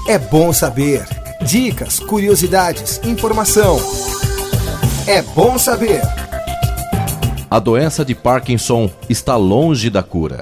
É bom saber. Dicas, curiosidades, informação. É bom saber. A doença de Parkinson está longe da cura.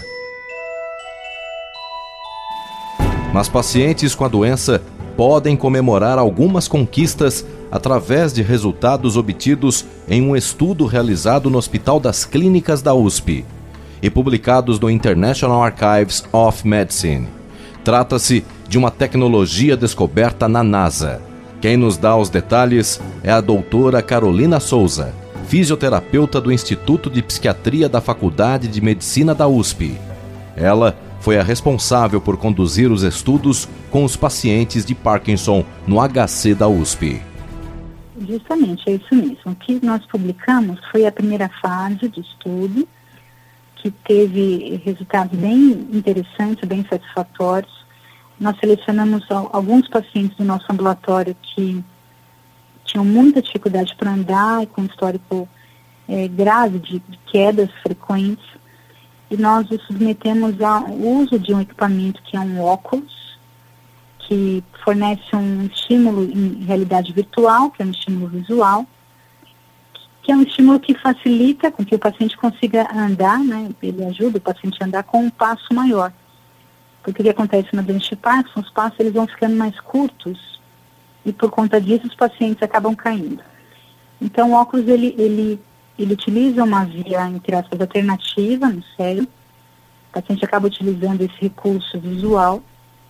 Mas pacientes com a doença podem comemorar algumas conquistas através de resultados obtidos em um estudo realizado no Hospital das Clínicas da USP e publicados no International Archives of Medicine. Trata-se de uma tecnologia descoberta na NASA. Quem nos dá os detalhes é a doutora Carolina Souza, fisioterapeuta do Instituto de Psiquiatria da Faculdade de Medicina da USP. Ela foi a responsável por conduzir os estudos com os pacientes de Parkinson no HC da USP. Justamente, é isso mesmo. O que nós publicamos foi a primeira fase de estudo, que teve resultados bem interessantes, bem satisfatórios. Nós selecionamos alguns pacientes do nosso ambulatório que tinham muita dificuldade para andar, com histórico grave de quedas frequentes, e nós os submetemos ao uso de um equipamento que é um óculos, que fornece um estímulo em realidade virtual, que é um estímulo visual, que é um estímulo que facilita com que o paciente consiga andar, né? Ele ajuda o paciente a andar com um passo maior. Porque o que acontece na doença de Parkinson, os passos eles vão ficando mais curtos e por conta disso os pacientes acabam caindo. Então o óculos ele utiliza uma via, entre aspas, alternativa no cérebro. O paciente acaba utilizando esse recurso visual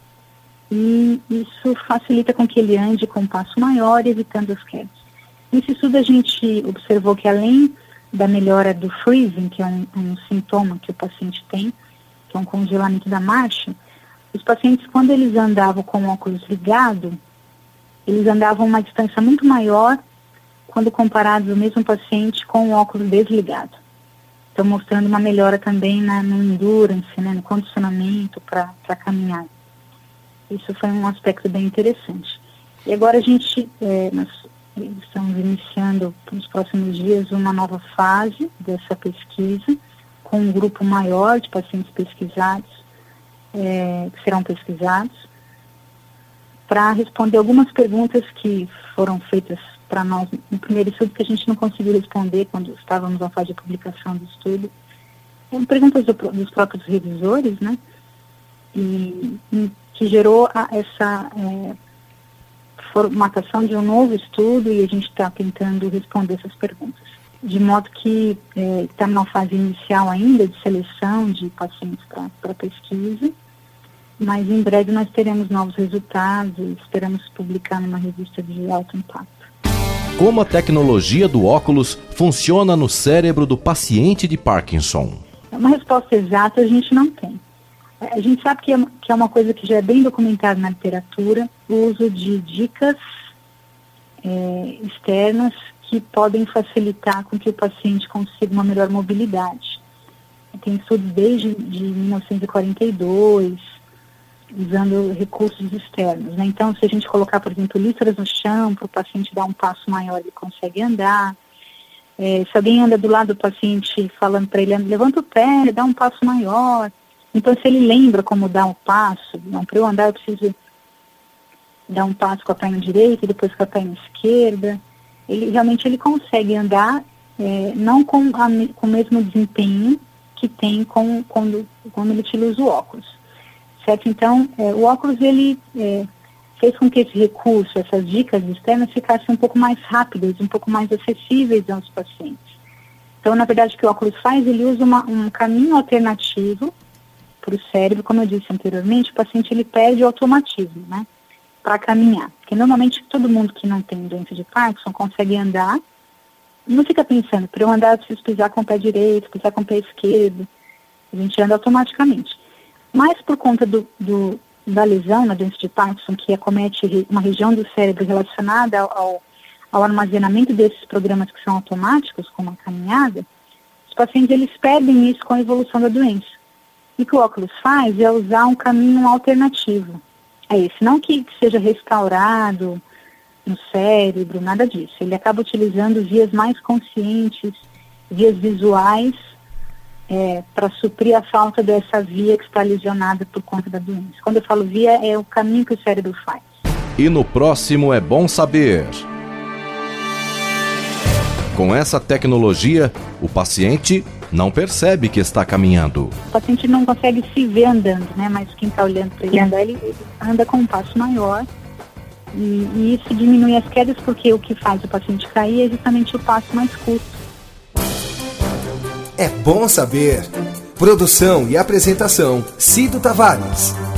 e isso facilita com que ele ande com um passo maior, evitando as quedas. Nesse estudo a gente observou que além da melhora do freezing, que é um sintoma que o paciente tem, que é um congelamento da marcha, os pacientes, quando eles andavam com o óculos ligado, eles andavam uma distância muito maior quando comparados ao mesmo paciente com o óculos desligado. Então, mostrando uma melhora também no endurance, né, no condicionamento para caminhar. Isso foi um aspecto bem interessante. E agora nós estamos iniciando nos próximos dias uma nova fase dessa pesquisa, com um grupo maior de pacientes pesquisados, que serão pesquisados, para responder algumas perguntas que foram feitas para nós no primeiro estudo, que a gente não conseguiu responder quando estávamos na fase de publicação do estudo. Perguntas dos próprios revisores, né? E que gerou essa formatação de um novo estudo, e a gente está tentando responder essas perguntas. De modo que está numa fase inicial ainda de seleção de pacientes para pesquisa, mas em breve nós teremos novos resultados e esperamos publicar numa revista de alto impacto. Como a tecnologia do óculos funciona no cérebro do paciente de Parkinson? Uma resposta exata a gente não tem. A gente sabe que é uma coisa que já é bem documentada na literatura, o uso de dicas externas que podem facilitar com que o paciente consiga uma melhor mobilidade. Tem estudos desde 1942, usando recursos externos, né? Então, se a gente colocar, por exemplo, listras no chão, para o paciente dar um passo maior, ele consegue andar. Se alguém anda do lado do paciente falando para ele, levanta o pé, dá um passo maior. Então, se ele lembra como dar um passo, não, para eu andar eu preciso dar um passo com a perna direita e depois com a perna esquerda, ele consegue andar, não com o mesmo desempenho que tem quando ele utiliza o óculos. Certo? Então, o óculos ele fez com que esse recurso, essas dicas externas, ficassem um pouco mais rápidas, um pouco mais acessíveis aos pacientes. Então, na verdade, o que o óculos faz, ele usa um caminho alternativo para o cérebro. Como eu disse anteriormente, o paciente ele perde o automatismo, né, para caminhar. Porque normalmente todo mundo que não tem doença de Parkinson consegue andar, não fica pensando, para eu andar eu preciso pisar com o pé direito, pisar com o pé esquerdo. A gente anda automaticamente. Mas por conta da lesão na doença de Parkinson, que acomete uma região do cérebro relacionada ao armazenamento desses programas que são automáticos, como a caminhada, os pacientes eles perdem isso com a evolução da doença. E o que o óculos faz é usar um caminho alternativo a esse. Não que seja restaurado no cérebro, nada disso. Ele acaba utilizando vias mais conscientes, vias visuais, para suprir a falta dessa via que está lesionada por conta da doença. Quando eu falo via, é o caminho que o cérebro faz. E no próximo É Bom Saber. Com essa tecnologia, o paciente não percebe que está caminhando. O paciente não consegue se ver andando, né? Mas quem está olhando para ele andar, ele anda com um passo maior. E isso diminui as quedas, porque o que faz o paciente cair é justamente o passo mais curto. É Bom Saber. Produção e apresentação, Cido Tavares.